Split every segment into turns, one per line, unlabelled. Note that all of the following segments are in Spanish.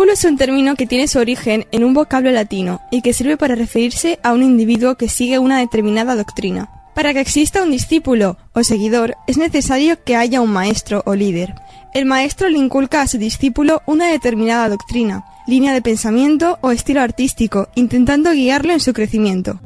Discípulo es un término que tiene su origen en un vocablo latino y que sirve para referirse a un individuo que sigue una determinada doctrina. Para que exista un discípulo o seguidor es necesario que haya un maestro o líder. El maestro le inculca a su discípulo una determinada doctrina, línea de pensamiento o estilo artístico, intentando guiarlo en su crecimiento.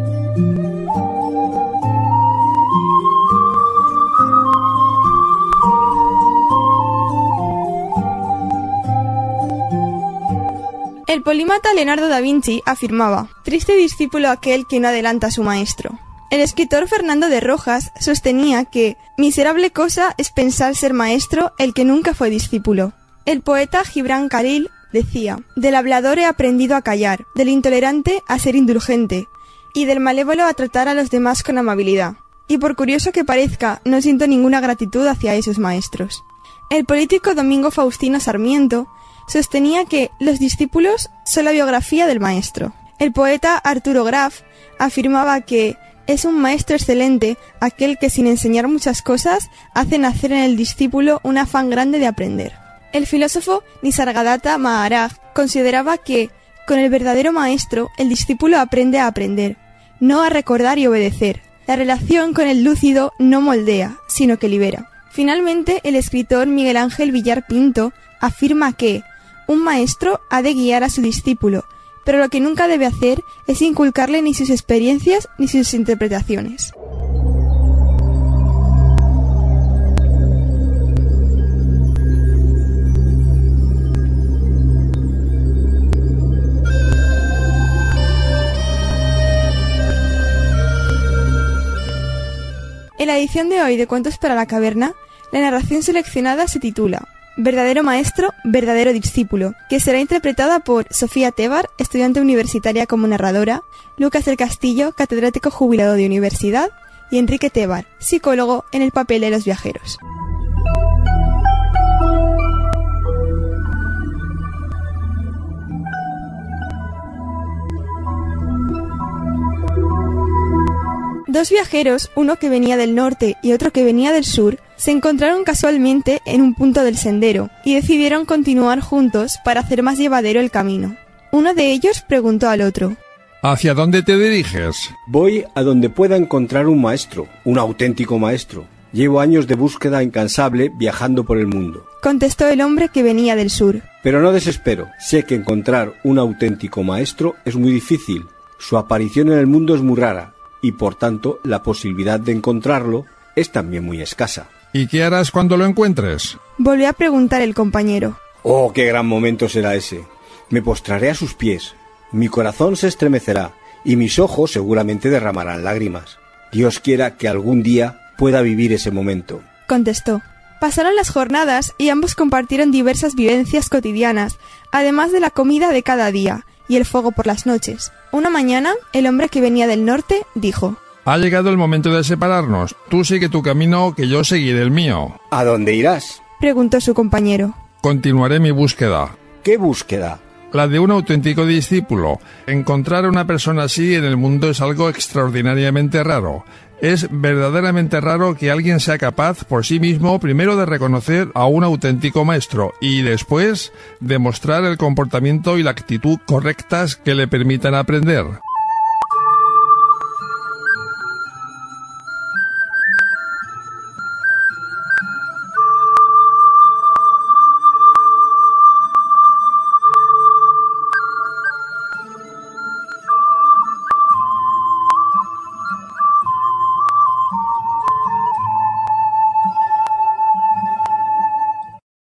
El polímata Leonardo da Vinci afirmaba: «Triste discípulo aquel que no adelanta a su maestro». El escritor Fernando de Rojas sostenía que «miserable cosa es pensar ser maestro el que nunca fue discípulo». El poeta Gibran Khalil decía: «Del hablador he aprendido a callar, del intolerante a ser indulgente, y del malévolo a tratar a los demás con amabilidad. Y por curioso que parezca, no siento ninguna gratitud hacia esos maestros». El político Domingo Faustino Sarmiento sostenía que los discípulos son la biografía del maestro. El poeta Arturo Graf afirmaba que es un maestro excelente aquel que sin enseñar muchas cosas hace nacer en el discípulo un afán grande de aprender. El filósofo Nisargadatta Maharaj consideraba que con el verdadero maestro el discípulo aprende a aprender, no a recordar y obedecer. La relación con el lúcido no moldea, sino que libera. Finalmente, el escritor Miguel Ángel Villar Pinto afirma que un maestro ha de guiar a su discípulo, pero lo que nunca debe hacer es inculcarle ni sus experiencias ni sus interpretaciones. En la edición de hoy de Cuentos para la Caverna, la narración seleccionada se titula Verdadero maestro, verdadero discípulo, que será interpretada por Sofía Tebar, estudiante universitaria como narradora, Lucas del Castillo, catedrático jubilado de universidad, y Enrique Tebar, psicólogo, en el papel de los viajeros. Dos viajeros, uno que venía del norte y otro que venía del sur, se encontraron casualmente en un punto del sendero y decidieron continuar juntos para hacer más llevadero el camino. Uno de ellos preguntó al otro:
¿Hacia dónde te diriges?
Voy a donde pueda encontrar un maestro, un auténtico maestro. Llevo años de búsqueda incansable viajando por el mundo,
contestó el hombre que venía del sur.
Pero no desespero. Sé que encontrar un auténtico maestro es muy difícil. Su aparición en el mundo es muy rara y por tanto la posibilidad de encontrarlo es también muy escasa.
¿Y qué harás cuando lo encuentres?
Volvió a preguntar el compañero.
¡Oh, qué gran momento será ese! Me postraré a sus pies, mi corazón se estremecerá y mis ojos seguramente derramarán lágrimas. Dios quiera que algún día pueda vivir ese momento,
contestó. Pasaron las jornadas y ambos compartieron diversas vivencias cotidianas, además de la comida de cada día y el fuego por las noches. Una mañana, el hombre que venía del norte dijo:
Ha llegado el momento de separarnos. Tú sigue tu camino, que yo seguiré el mío.
¿A dónde irás?,
preguntó su compañero.
Continuaré mi búsqueda.
¿Qué búsqueda?
La de un auténtico discípulo. Encontrar a una persona así en el mundo es algo extraordinariamente raro. Es verdaderamente raro que alguien sea capaz por sí mismo primero de reconocer a un auténtico maestro y después de mostrar el comportamiento y la actitud correctas que le permitan aprender.